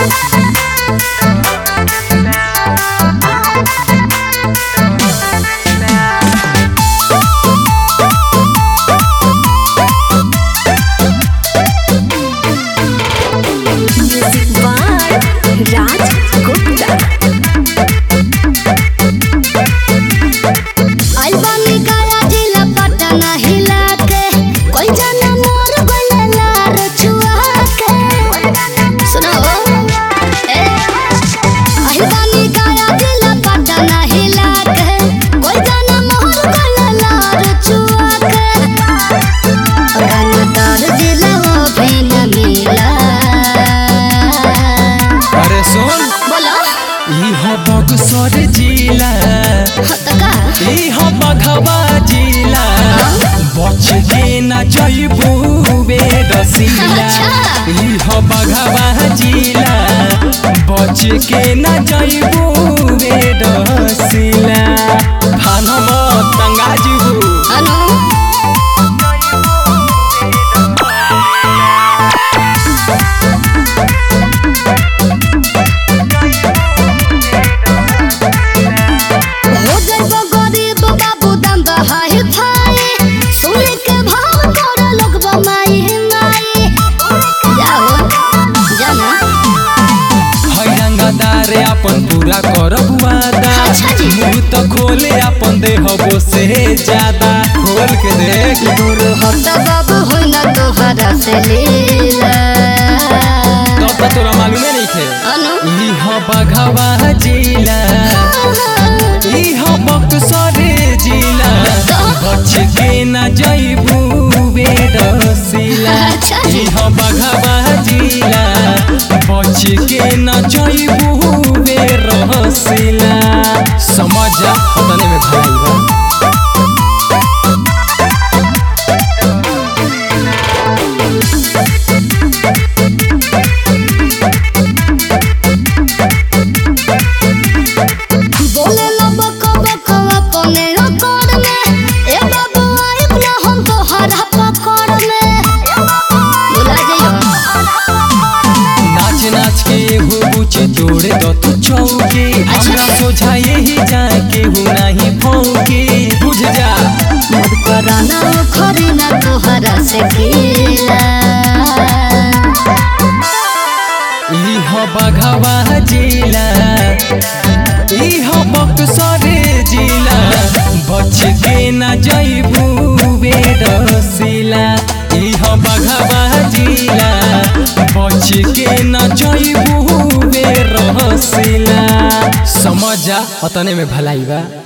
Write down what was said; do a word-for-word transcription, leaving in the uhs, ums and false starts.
बक्सर जिला बघवा जिला बच के न जइबू बे रसीला बघवा जिला बच के न जइबू बे रसीला थानम तंगा जिबू अपन पूरा करब वादा मुँह तो खोले अपन देहबो से ज्यादा खोल के देख दूर हट बाबू होई ना तोहरा से लीला तब तो तोरा मालूम नहीं थे ई ह बघवा जिला ई ह बक्सर जिला बच के न जइबू बे रसीला ई ह बघवा जिला बच के न जइबू बे रसीला समझ जा पतने में भराई बा जोड़े दो तू चौकी हमरा सोझा यही जाके हूँ नहीं भौंकी बुझ जा मत कराना खरी ना तोहरा से खेला ई ह बघवा जिला ई ह बक्सर जिला बच के न जइबू बे रसीला ई ह बघवा जिला बच के न जइबू बे रसीला समझ जा पतने में भलाई बा।